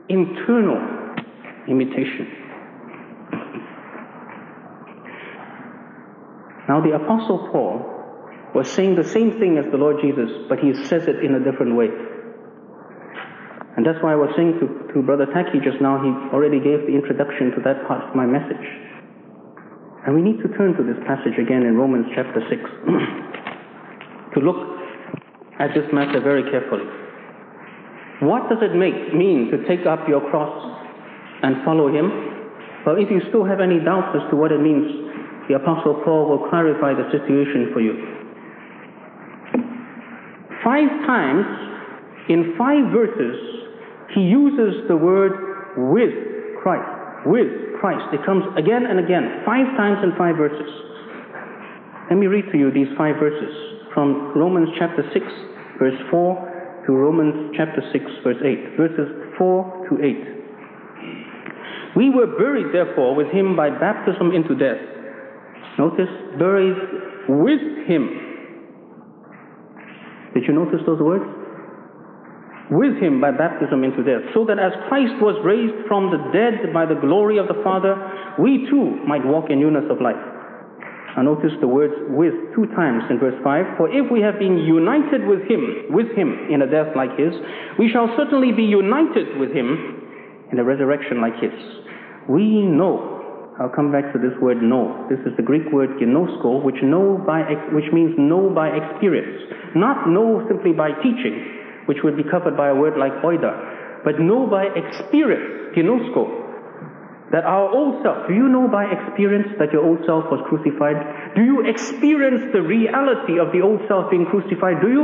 internal imitation. Now the Apostle Paul was saying the same thing as the Lord Jesus, but he says it in a different way. And that's why I was saying to Brother Taki just now, he already gave the introduction to that part of my message. And we need to turn to this passage again in Romans chapter 6 to look at this matter very carefully. What does it mean to take up your cross and follow him? Well, if you still have any doubts as to what it means, the Apostle Paul will clarify the situation for you. 5 times, in 5 verses, he uses the word with Christ. With Christ. It comes again and again, 5 times in 5 verses. Let me read to you these 5 verses from Romans chapter 6, verse 4 to Romans chapter 6, verse 8. Verses 4 to 8. We were buried, therefore, with him by baptism into death. Notice, buried with him. Did you notice those words? With him by baptism into death, so that as Christ was raised from the dead by the glory of the Father, we too might walk in newness of life. Now notice the words with 2 times in verse 5. For if we have been united with him in a death like his, we shall certainly be united with him in a resurrection like his. We know. I'll come back to this word know. This is the Greek word ginosko, which means know by experience. Not know simply by teaching, which would be covered by a word like oida, but know by experience, ginosko, that our old self, do you know by experience that your old self was crucified? Do you experience the reality of the old self being crucified? Do you?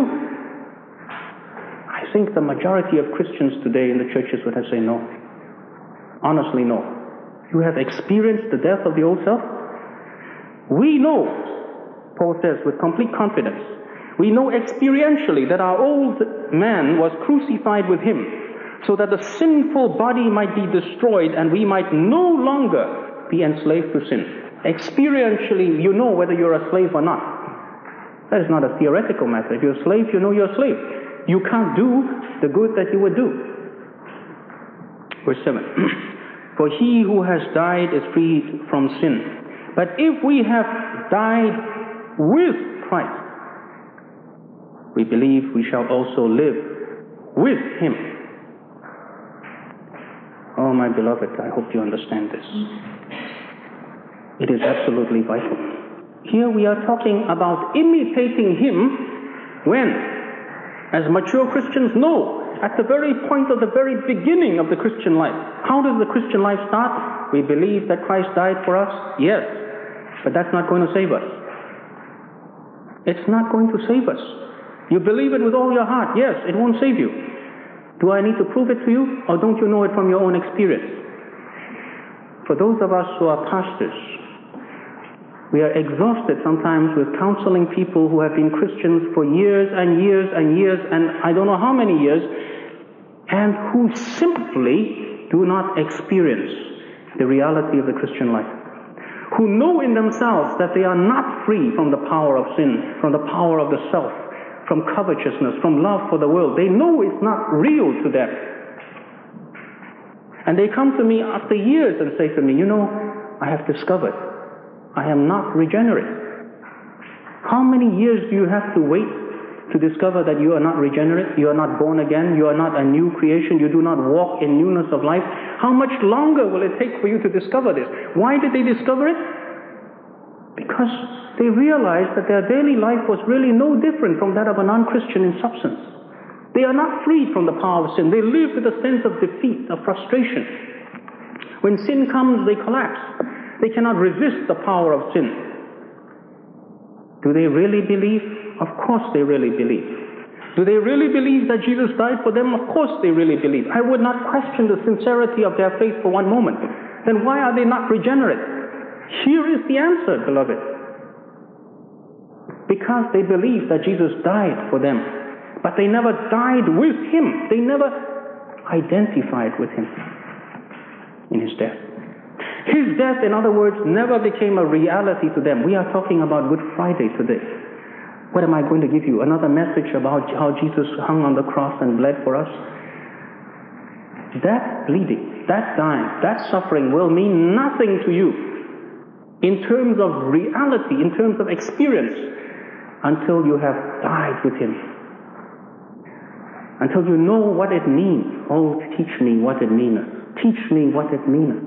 I think the majority of Christians today in the churches would have said no. Honestly, no. You have experienced the death of the old self? We know, Paul says with complete confidence, we know experientially that our old man was crucified with him, so that the sinful body might be destroyed and we might no longer be enslaved to sin. Experientially, you know whether you're a slave or not. That is not a theoretical matter. If you're a slave, you know you're a slave. You can't do the good that you would do. Verse 7. For he who has died is freed from sin. But if we have died with Christ, we believe we shall also live with him. Oh, my beloved, I hope you understand this. It is absolutely vital. Here we are talking about imitating him when, as mature Christians know, at the very point of the very beginning of the Christian life. How does the Christian life start? We believe that Christ died for us? Yes. But that's not going to save us. It's not going to save us. You believe it with all your heart. Yes, it won't save you. Do I need to prove it to you? Or don't you know it from your own experience? For those of us who are pastors, we are exhausted sometimes with counseling people who have been Christians for years and years and years, and I don't know how many years, and who simply do not experience the reality of the Christian life. Who know in themselves that they are not free from the power of sin, from the power of the self, from covetousness, from love for the world. They know it's not real to them. And they come to me after years and say to me, you know, I have discovered I am not regenerate. How many years do you have to wait to discover that you are not regenerate, you are not born again, you are not a new creation, you do not walk in newness of life? How much longer will it take for you to discover this? Why did they discover it? Because they realized that their daily life was really no different from that of a non-Christian in substance. They are not freed from the power of sin. They live with a sense of defeat, of frustration. When sin comes, they collapse. They cannot resist the power of sin. Do they really believe? Of course they really believe. Do they really believe that Jesus died for them? Of course they really believe. I would not question the sincerity of their faith for one moment. Then why are they not regenerate? Here is the answer, beloved. Because they believe that Jesus died for them. But they never died with him. They never identified with him in his death. His death, in other words, never became a reality to them. We are talking about Good Friday today. What am I going to give you? Another message about how Jesus hung on the cross and bled for us? that bleeding, that dying, that suffering will mean nothing to you in terms of reality, in terms of experience, until you have died with him. Until you know what it means. Oh, teach me what it meaneth. Teach me what it meaneth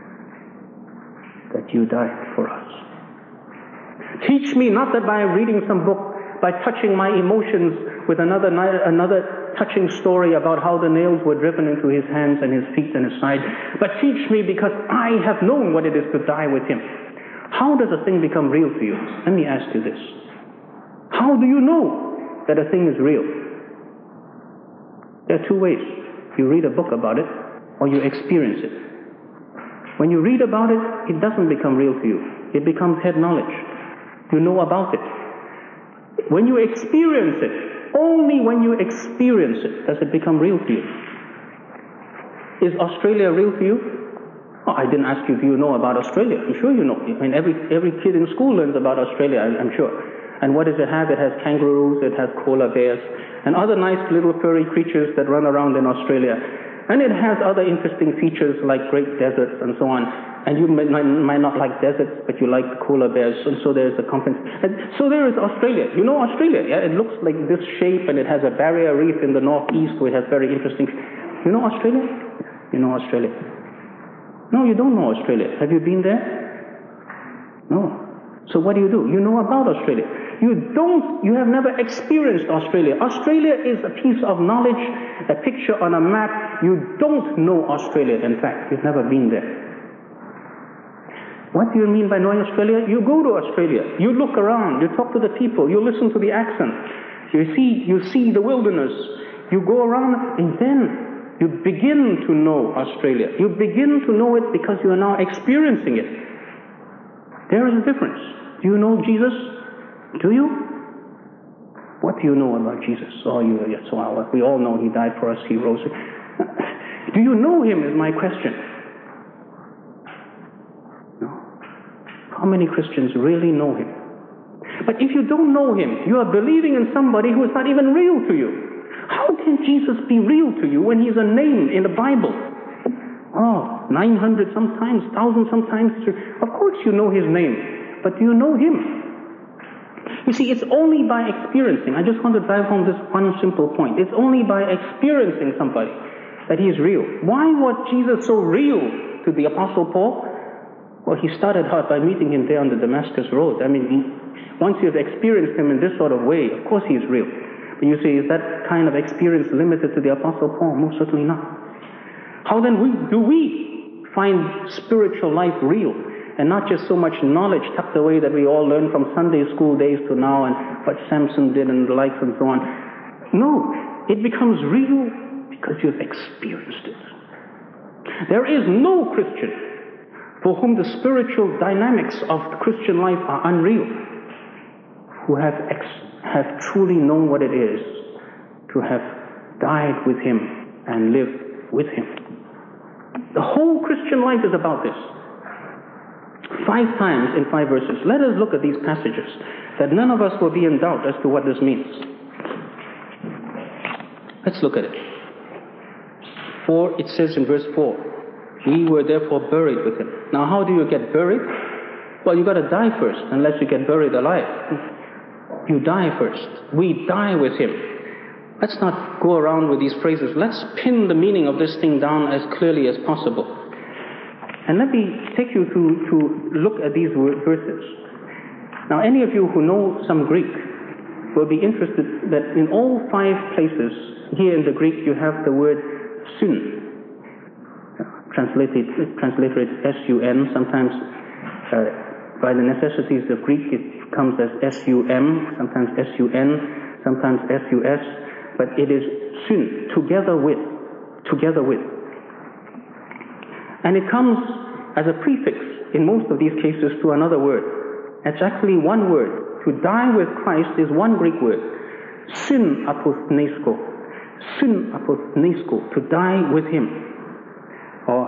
that you died for us. Teach me, not that by reading some book, by touching my emotions with another touching story about how the nails were driven into his hands and his feet and his side, but teach me because I have known what it is to die with him. How does a thing become real to you? Let me ask you this. How do you know that a thing is real? There are two ways. You read a book about it, or you experience it. When you read about it, it doesn't become real to you. It becomes head knowledge. You know about it. When you experience it, only when you experience it does it become real to you. Is Australia real to you? Oh, I didn't ask you, do you know about Australia? I'm sure you know. I mean, every kid in school learns about Australia, I'm sure. And what does it have? It has kangaroos, it has koala bears, and other nice little furry creatures that run around in Australia. And it has other interesting features like great deserts and so on. And you might not like deserts, but you like the koala bears, and so there's a compensation. So there is Australia. You know Australia, yeah? It looks like this shape, and it has a barrier reef in the northeast, where it has very interesting... You know Australia? You know Australia. No, you don't know Australia. Have you been there? No. So what do? You know about Australia. You have never experienced Australia. Australia is a piece of knowledge, a picture on a map. You don't know Australia, in fact. You've never been there. What do you mean by knowing Australia? You go to Australia. You look around. You talk to the people. You listen to the accent. You see the wilderness. You go around, and then you begin to know Australia. You begin to know it because you are now experiencing it. There is a difference. Do you know Jesus? Do you? What do you know about Jesus? We all know he died for us, he rose. Do you know him is my question. No. How many Christians really know him? But if you don't know him, you are believing in somebody who is not even real to you. How can Jesus be real to you when he's a name in the Bible? Oh, 900 sometimes, 1,000 sometimes. Of course you know his name, but do you know him? You see, it's only by experiencing. I just want to drive home this one simple point. It's only by experiencing somebody that he is real. Why was Jesus so real to the Apostle Paul? Well, he started out by meeting him there on the Damascus Road. I mean, once you've experienced him in this sort of way, of course he is real. But you say, is that kind of experience limited to the Apostle Paul? Most certainly not. How then do we find spiritual life real? And not just so much knowledge tucked away that we all learn from Sunday school days to now, and what Samson did and the likes and so on. No, it becomes real because you've experienced it. There is no Christian for whom the spiritual dynamics of the Christian life are unreal, who have truly known what it is to have died with him and lived with him. The whole Christian life is about this. 5 times in 5 verses. Let us look at these passages, that none of us will be in doubt as to what this means. Let's look at it. It says in verse 4, we were therefore buried with him. Now how do you get buried? Well, you've got to die first, unless you get buried alive. You die first. We die with him. Let's not go around with these phrases. Let's pin the meaning of this thing down as clearly as possible. And let me take you to look at these verses. Now, any of you who know some Greek will be interested that in all 5 places here in the Greek you have the word sun. Translated S-U-N. Sometimes by the necessities of Greek it comes as S-U-M, sometimes S-U-N, sometimes S-U-S, but it is sun, together with. And it comes as a prefix in most of these cases to another word. It's actually one word. To die with Christ is one Greek word. Syn apothnesko. Syn apothnesko. To die with him. Or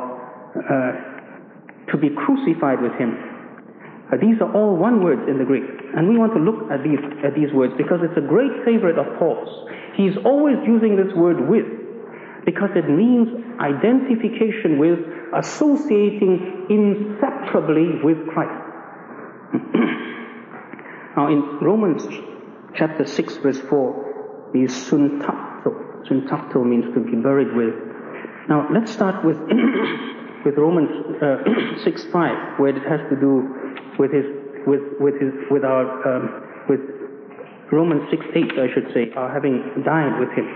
to be crucified with him. These are all one word in the Greek. And we want to look at these words because it's a great favorite of Paul's. He's always using this word with. because it means identification with, associating inseparably with Christ. Now in Romans chapter 6 verse 4 is suntapto. Suntapto means to be buried with. Now let's start with with Romans 6:5, where it has to do with Romans 6:8, I should say, our having died with him.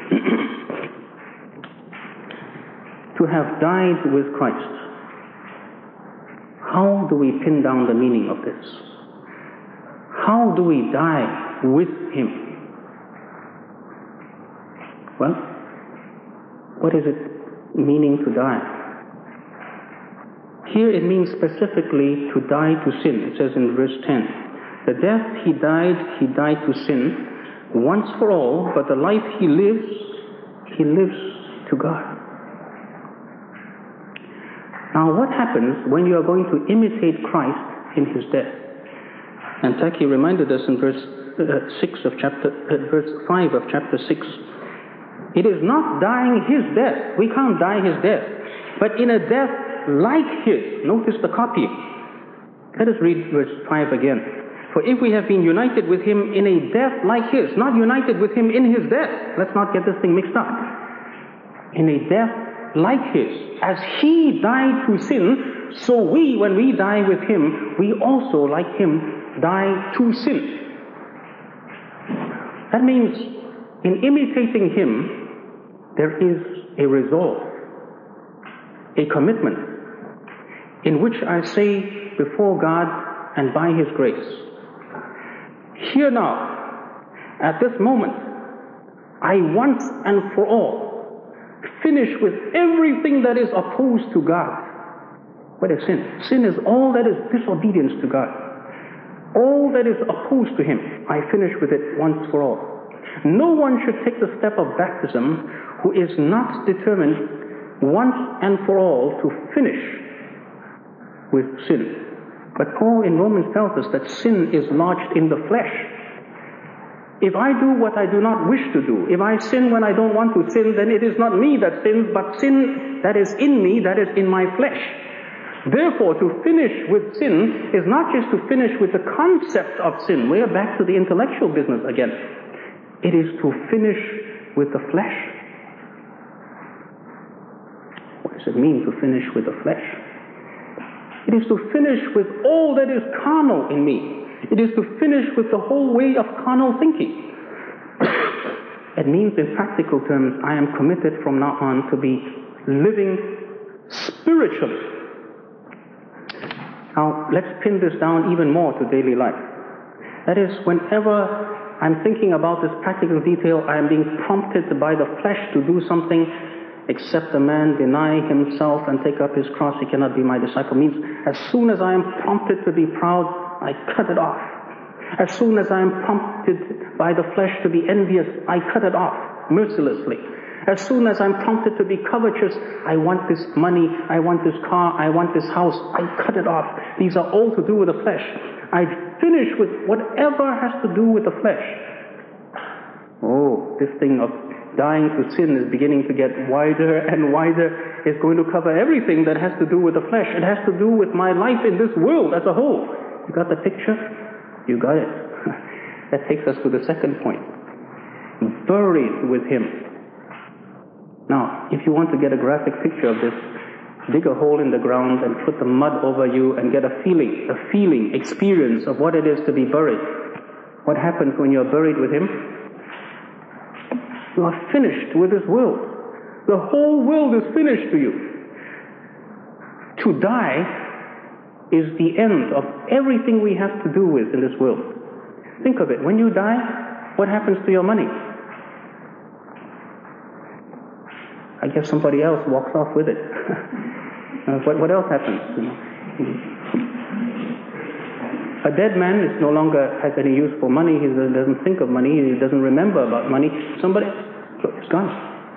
To have died with Christ. How do we pin down the meaning of this? How do we die with him? Well, what is it meaning to die? Here it means specifically to die to sin. It says in verse 10, the death he died to sin once for all, but the life he lives to God. Now what happens when you are going to imitate Christ in his death? And Taki reminded us in verse 5 of chapter 6. It is not dying his death. We can't die his death. But in a death like his. Notice the copy. Let us read verse 5 again. For if we have been united with him in a death like his, not united with him in his death. Let's not get this thing mixed up. In a death like his, as he died to sin, so we, when we die with him, we also, like him, die to sin. That means, in imitating him, there is a resolve, a commitment, in which I say before God and by his grace, here now, at this moment, I once and for all finish with everything that is opposed to God. What is sin? Sin is all that is disobedience to God. All that is opposed to him, I finish with it once for all. No one should take the step of baptism who is not determined once and for all to finish with sin. But Paul in Romans tells us that sin is lodged in the flesh. If I do what I do not wish to do, if I sin when I don't want to sin, then it is not me that sins, but sin that is in me, that is in my flesh. Therefore, to finish with sin is not just to finish with the concept of sin. We are back to the intellectual business again. It is to finish with the flesh. What does it mean to finish with the flesh? It is to finish with all that is carnal in me. It is to finish with the whole way of carnal thinking. It means in practical terms, I am committed from now on to be living spiritually. Now, let's pin this down even more to daily life. That is, whenever I'm thinking about this practical detail, I am being prompted by the flesh to do something. Except a man deny himself and take up his cross, he cannot be my disciple. Means as soon as I am prompted to be proud, I cut it off. As soon as I am prompted by the flesh to be envious, I cut it off mercilessly. As soon as I'm prompted to be covetous, I want this money, I want this car, I want this house, I cut it off. These are all to do with the flesh. I finish with whatever has to do with the flesh. Oh, this thing of dying to sin is beginning to get wider and wider. It's going to cover everything that has to do with the flesh. It has to do with my life in this world as a whole. You got the picture? You got it. That takes us to the second point. Buried with him. Now, if you want to get a graphic picture of this, dig a hole in the ground and put the mud over you and get a feeling, experience of what it is to be buried. What happens when you're buried with him? You are finished with this world. The whole world is finished to you. To die is the end of everything we have to do with in this world. Think of it. When you die, what happens to your money? I guess somebody else walks off with it. What else happens? A dead man is no longer has any use for money. He doesn't think of money. He doesn't remember about money. Somebody, it's gone.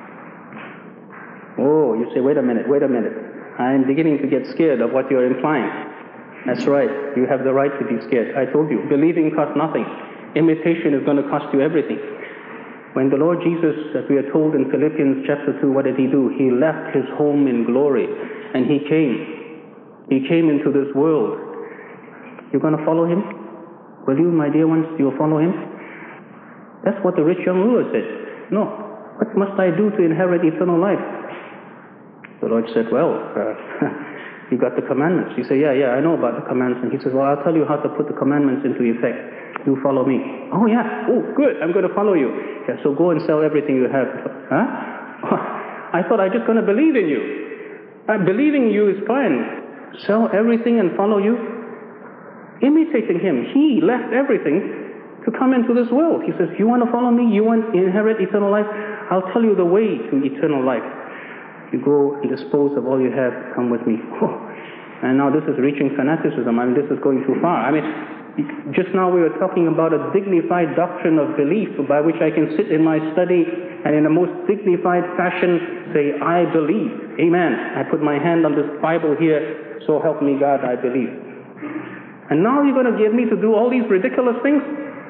Oh, you say, wait a minute. I'm beginning to get scared of what you're implying. That's right. You have the right to be scared. I told you, believing costs nothing. Imitation is going to cost you everything. When the Lord Jesus, as we are told in Philippians chapter 2, what did he do? He left his home in glory and he came. He came into this world. You're going to follow him? Will you, my dear ones, you'll follow him? That's what the rich young ruler said. No. What must I do to inherit eternal life? The Lord said, well, you got the commandments. You say, yeah, I know about the commandments. And he says, well, I'll tell you how to put the commandments into effect. You follow me. Oh, yeah. Oh, good. I'm going to follow you. Yeah, so go and sell everything you have. Huh? I thought I'm just going to believe in you. Believing you is fine. Sell everything and follow you? Imitating him. He left everything to come into this world. He says, you want to follow me? You want to inherit eternal life? I'll tell you the way to eternal life. You go and dispose of all you have, come with me. Oh. And now this is reaching fanaticism. I mean, this is going too far. I mean, just now we were talking about a dignified doctrine of belief by which I can sit in my study and in a most dignified fashion say, I believe. Amen. I put my hand on this Bible here, so help me God, I believe. And now you're going to get me to do all these ridiculous things?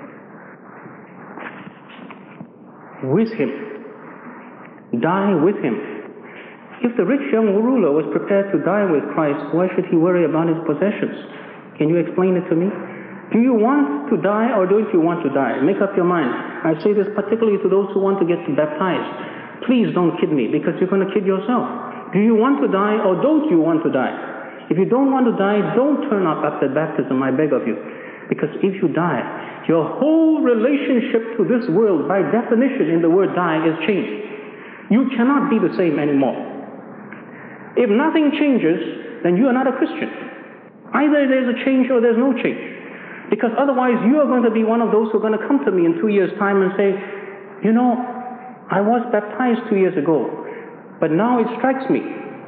With him. Die with him. If the rich young ruler was prepared to die with Christ, why should he worry about his possessions? Can you explain it to me? Do you want to die or don't you want to die? Make up your mind. I say this particularly to those who want to get baptized. Please don't kid me, because you're going to kid yourself. Do you want to die or don't you want to die? If you don't want to die, don't turn up after baptism, I beg of you. Because if you die, your whole relationship to this world, by definition in the word die, is changed. You cannot be the same anymore. If nothing changes, then you are not a Christian. Either there's a change or there's no change. Because otherwise you are going to be one of those who are going to come to me in 2 years' time and say, you know, I was baptized 2 years ago, but now it strikes me.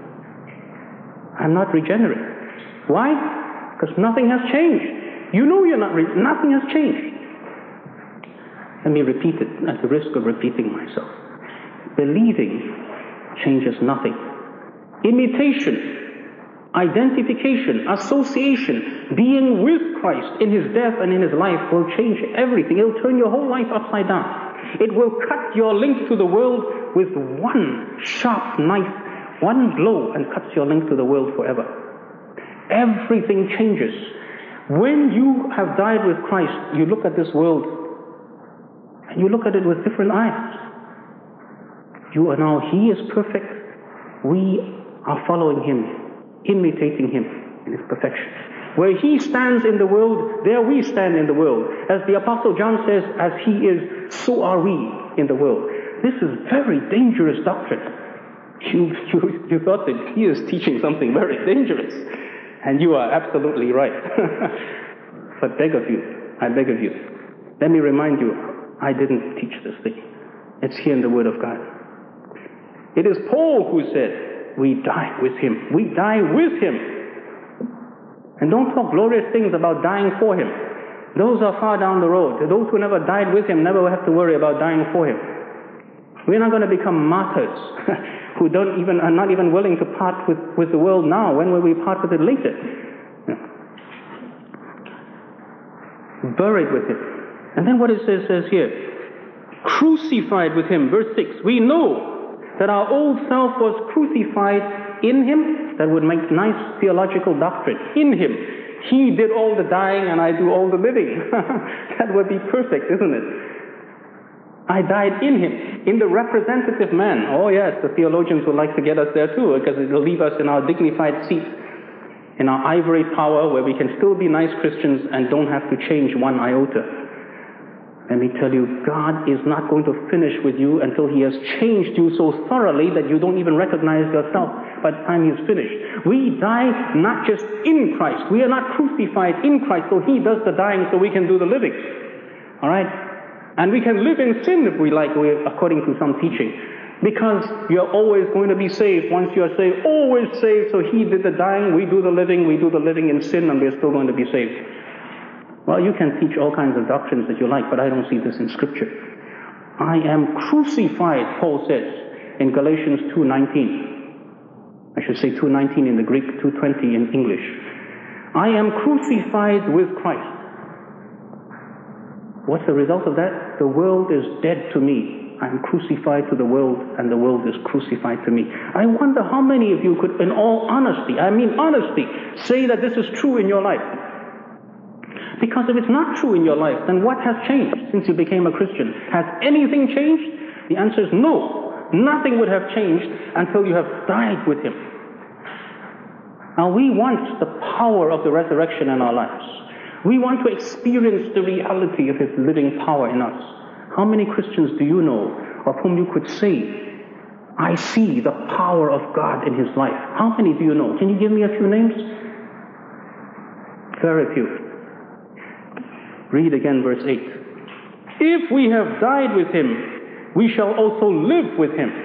I'm not regenerate. Why? Because nothing has changed. You know you're not, nothing has changed. Let me repeat it at the risk of repeating myself. Believing changes nothing. Imitation, identification, association, being with Christ in his death and in his life will change everything. It will turn your whole life upside down. It will cut your link to the world with one sharp knife, one blow, and cuts your link to the world forever. Everything changes. When you have died with Christ, you look at this world and you look at it with different eyes. You are now, he is perfect. We are following him, imitating him in his perfection. Where he stands in the world, there we stand in the world. As the Apostle John says, as he is, so are we in the world. This is very dangerous doctrine. You thought that he is teaching something very dangerous. And you are absolutely right. But I beg of you, let me remind you, I didn't teach this thing. It's here in the Word of God. It is Paul who said, we die with him. We die with him. And don't talk glorious things about dying for him. Those are far down the road. Those who never died with him never have to worry about dying for him. We're not going to become martyrs who are not even willing to part with the world now. When will we part with it later? Buried with him. And then what it says here, crucified with him. Verse 6, we know that our old self was crucified in him. That would make nice theological doctrine. In him. He did all the dying and I do all the living. That would be perfect, isn't it? I died in him, in the representative man. Oh yes, the theologians would like to get us there too, because it will leave us in our dignified seat, in our ivory tower, where we can still be nice Christians and don't have to change one iota. Let me tell you, God is not going to finish with you until he has changed you so thoroughly that you don't even recognize yourself by the time he's finished. We die not just in Christ. We are not crucified in Christ, so he does the dying so we can do the living. Alright? And we can live in sin if we like, according to some teaching. Because you're always going to be saved. Once you are saved, always saved. So he did the dying, we do the living in sin, and we're still going to be saved. Well, you can teach all kinds of doctrines that you like, but I don't see this in Scripture. I am crucified, Paul says, in Galatians 2:19. I should say 2:19 in the Greek, 2:20 in English. I am crucified with Christ. What's the result of that? The world is dead to me. I'm crucified to the world, and the world is crucified to me. I wonder how many of you could, in all honesty, say that this is true in your life. Because if it's not true in your life, then what has changed since you became a Christian? Has anything changed? The answer is no. Nothing would have changed until you have died with Him. Now we want the power of the resurrection in our lives. We want to experience the reality of His living power in us. How many Christians do you know of whom you could say, I see the power of God in his life? How many do you know? Can you give me a few names? Very few. Read again verse 8. If we have died with Him, we shall also live with Him.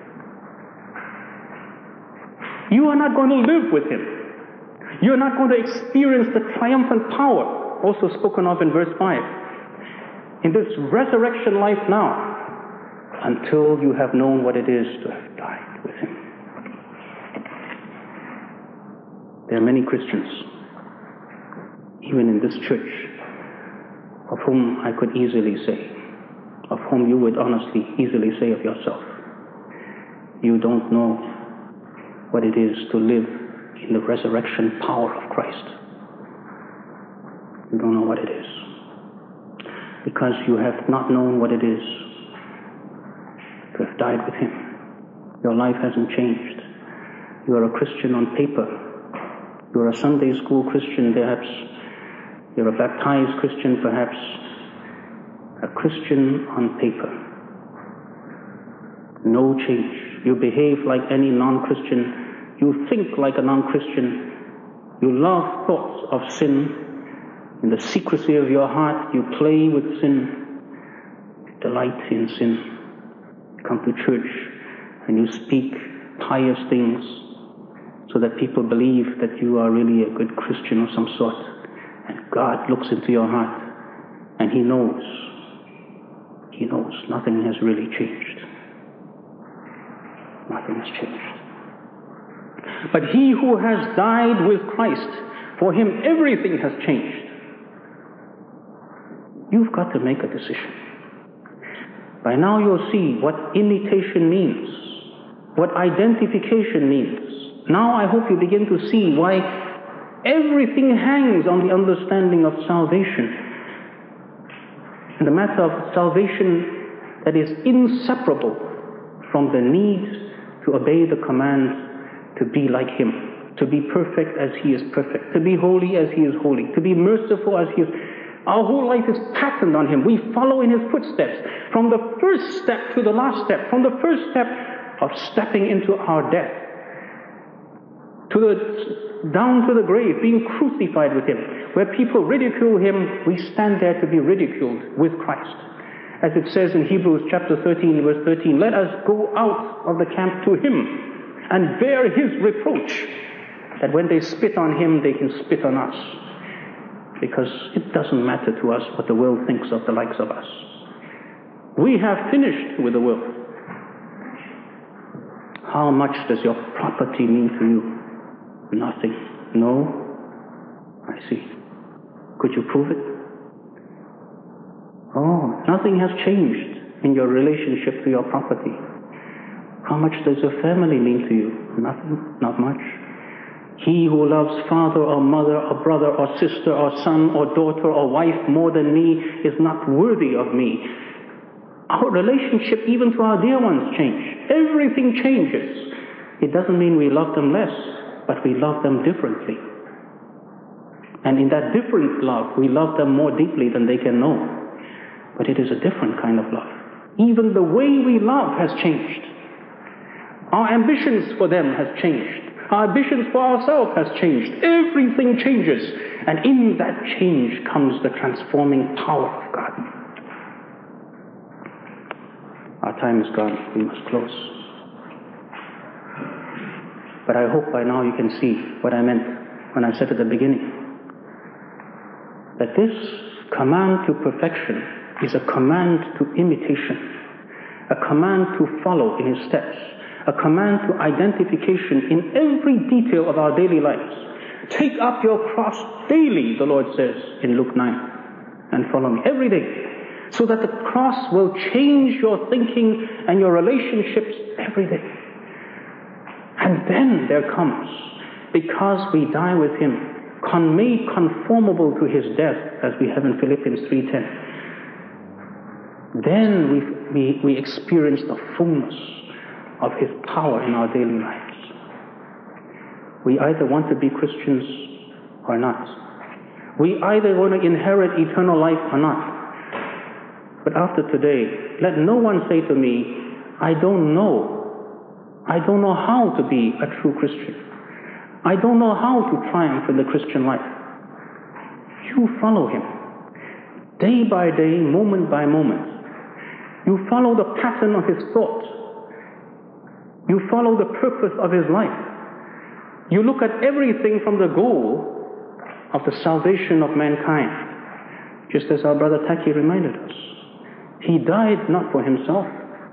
You are not going to live with Him. You are not going to experience the triumphant power, also spoken of in verse 5, in this resurrection life now, until you have known what it is to have died with Him. There are many Christians, even in this church, of whom I could easily say, of whom you would honestly easily say of yourself, you don't know what it is to live in the resurrection power of Christ. You don't know what it is. Because you have not known what it is to have died with Him. Your life hasn't changed. You are a Christian on paper. You are a Sunday school Christian, perhaps. You're a baptized Christian, perhaps. A Christian on paper. No change. You behave like any non-Christian. You think like a non-Christian. You love thoughts of sin. In the secrecy of your heart, you play with sin. You delight in sin. You come to church and you speak pious things so that people believe that you are really a good Christian of some sort. And God looks into your heart and He knows nothing has really changed. Nothing has changed. But he who has died with Christ, for him everything has changed. You've got to make a decision. By now you'll see what imitation means, what identification means. Now I hope you begin to see why everything hangs on the understanding of salvation. And the matter of salvation that is inseparable from the need to obey the command to be like Him, to be perfect as He is perfect, to be holy as He is holy, to be merciful as He is. Our whole life is patterned on Him. We follow in His footsteps from the first step to the last step, from the first step of stepping into our death, down to the grave, being crucified with Him. Where people ridicule Him, we stand there to be ridiculed with Christ. As it says in Hebrews chapter 13, verse 13, let us go out of the camp to Him and bear His reproach, that when they spit on Him, they can spit on us. Because it doesn't matter to us what the world thinks of the likes of us. We have finished with the world. How much does your property mean to you? Nothing. No? I see. Could you prove it? Oh, nothing has changed in your relationship to your property. How much does your family mean to you? Nothing. Not much. He who loves father or mother or brother or sister or son or daughter or wife more than me is not worthy of me. Our relationship even to our dear ones change. Everything changes. It doesn't mean we love them less, but we love them differently. And in that different love, we love them more deeply than they can know. But it is a different kind of love. Even the way we love has changed. Our ambitions for them has changed. Our ambitions for ourselves has changed. Everything changes. And in that change comes the transforming power of God. Our time is gone. We must close. But I hope by now you can see what I meant when I said at the beginning, that this command to perfection is a command to imitation, a command to follow in His steps, a command to identification in every detail of our daily lives. Take up your cross daily, the Lord says in Luke 9, and follow me every day. so that the cross will change your thinking and your relationships every day. And then there comes, because we die with him, made conformable to his death, as we have in Philippians 3:10. Then we experience the fullness of his power in our daily lives. We either want to be Christians or not. We either want to inherit eternal life or not. But after today, let no one say to me, I don't know how to be a true Christian. I don't know how to triumph in the Christian life. You follow him. Day by day, moment by moment. You follow the pattern of his thought. You follow the purpose of his life. You look at everything from the goal of the salvation of mankind. Just as our brother Taki reminded us. He died not for himself.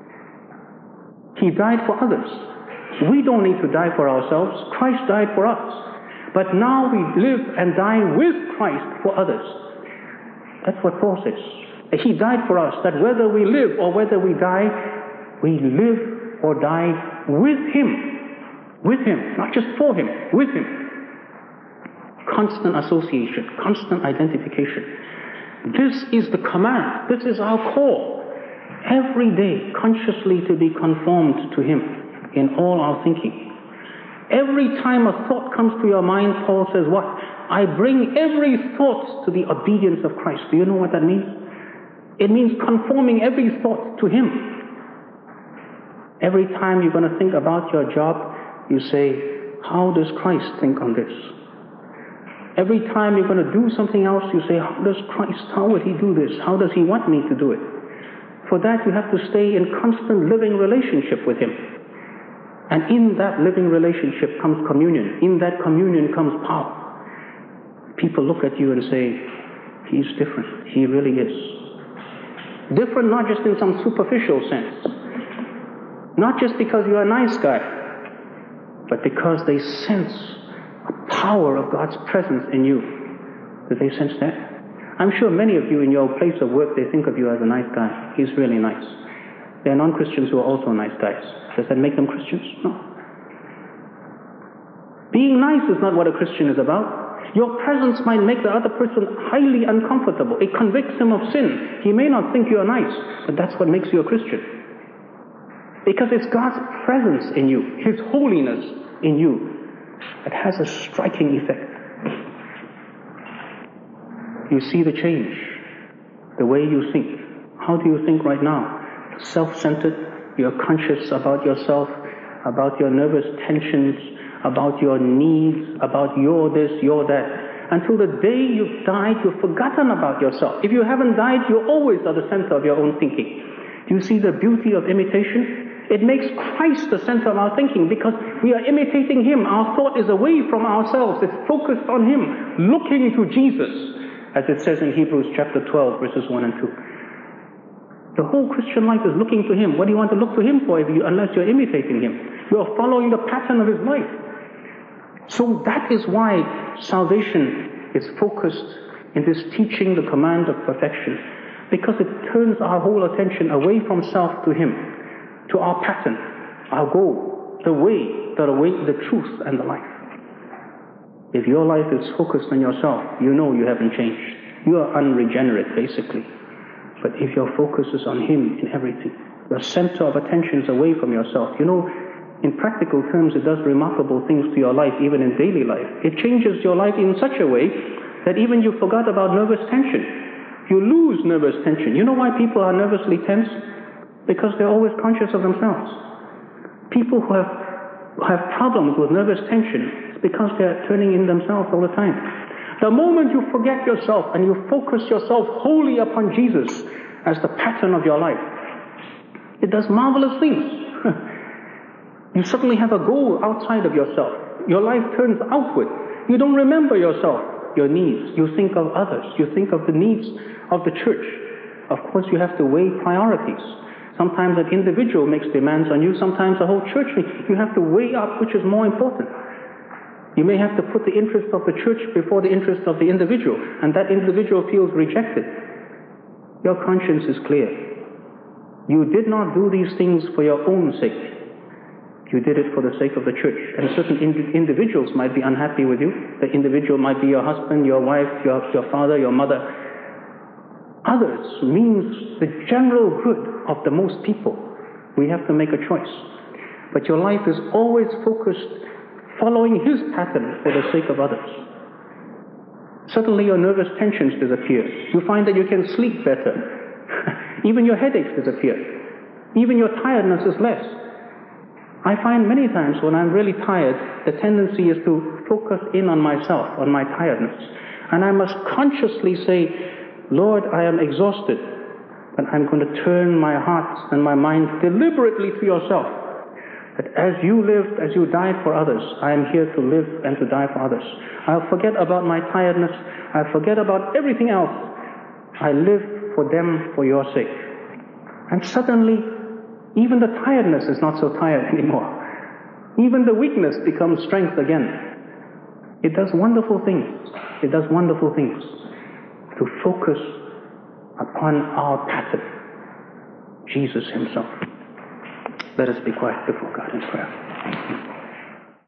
He died for others. We don't need to die for ourselves. Christ died for us. But now we live and die with Christ for others. That's what Paul says. He died for us, that whether we live or whether we die, we live or die with him. With him. Not just for him. With him. Constant association. Constant identification. This is the command. This is our call. Every day, consciously to be conformed to him in all our thinking. Every time a thought comes to your mind, Paul says what? I bring every thought to the obedience of Christ. Do you know what that means? It means conforming every thought to him. Every time you're going to think about your job, you say, how does Christ think on this? Every time you're going to do something else, you say, how would he do this? How does he want me to do it? For that, you have to stay in constant living relationship with him. And in that living relationship comes communion. In that communion comes power. People look at you and say, he's different. He really is. Different not just in some superficial sense. Not just because you're a nice guy. But because they sense a power of God's presence in you. Do they sense that? I'm sure many of you in your place of work, they think of you as a nice guy. He's really nice. There are non-Christians who are also nice guys. Does that make them Christians? No. Being nice is not what a Christian is about. Your presence might make the other person highly uncomfortable. It convicts him of sin. He may not think you are nice, but that's what makes you a Christian. Because it's God's presence in you, his holiness in you, that has a striking effect. You see the change, the way you think. How do you think right now? Self-centered. You're conscious about yourself, about your nervous tensions, about your needs, about your this, your that. Until the day you've died, you've forgotten about yourself. If you haven't died, you always are the center of your own thinking. Do you see the beauty of imitation? It makes Christ the center of our thinking because we are imitating him. Our thought is away from ourselves. It's focused on him, looking to Jesus, as it says in Hebrews chapter 12, verses 1 and 2. The whole Christian life is looking to him. What do you want to look to him for unless you're imitating him? You're following the pattern of his life. So that is why salvation is focused in this teaching the command of perfection. Because it turns our whole attention away from self to him, to our pattern, our goal, the way, the truth, and the life. If your life is focused on yourself, you know you haven't changed. You are unregenerate, basically. But if your focus is on him in everything, your center of attention is away from yourself. You know, in practical terms, it does remarkable things to your life, even in daily life. It changes your life in such a way that even you forgot about nervous tension. You lose nervous tension. You know why people are nervously tense? Because they're always conscious of themselves. People who have problems with nervous tension, it's because they're turning in themselves all the time. The moment you forget yourself and you focus yourself wholly upon Jesus as the pattern of your life, it does marvelous things. You suddenly have a goal outside of yourself. Your life turns outward. You don't remember yourself, your needs. You think of others. You think of the needs of the church. Of course, you have to weigh priorities. Sometimes an individual makes demands on you. Sometimes the whole church. You have to weigh up which is more important. You may have to put the interest of the church before the interest of the individual, and that individual feels rejected. Your conscience is clear. You did not do these things for your own sake. You did it for the sake of the church. And certain individuals might be unhappy with you. The individual might be your husband, your wife, your father, your mother. Others means the general good of the most people. We have to make a choice. But your life is always focused, following His pattern for the sake of others. Suddenly your nervous tensions disappear. You find that you can sleep better. Even your headaches disappear. Even your tiredness is less. I find many times when I'm really tired, the tendency is to focus in on myself, on my tiredness. And I must consciously say, Lord, I am exhausted, but I'm going to turn my heart and my mind deliberately to yourself. That as you lived, as you died for others, I am here to live and to die for others. I'll forget about my tiredness. I'll forget about everything else. I live for them for your sake. And suddenly, even the tiredness is not so tired anymore. Even the weakness becomes strength again. It does wonderful things. It does wonderful things to focus upon our pattern, Jesus Himself. Let us be quiet before God in prayer.